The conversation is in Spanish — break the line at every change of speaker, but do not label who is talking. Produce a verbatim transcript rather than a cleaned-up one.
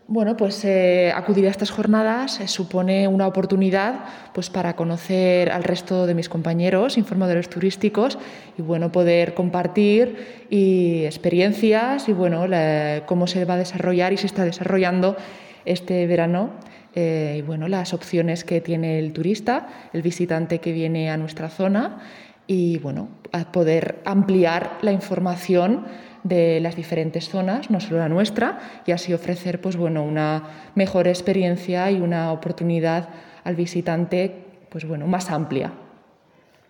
Bueno, pues eh, acudir a estas jornadas eh, supone una oportunidad pues, para conocer al resto de mis compañeros informadores turísticos y bueno, poder compartir y experiencias y bueno, la, cómo se va a desarrollar y se está desarrollando este verano eh, y bueno, las opciones que tiene el turista, el visitante que viene a nuestra zona y bueno, a poder ampliar la información de las diferentes zonas, no solo la nuestra, y así ofrecer pues, bueno, una mejor experiencia y una oportunidad al visitante pues, bueno, más amplia.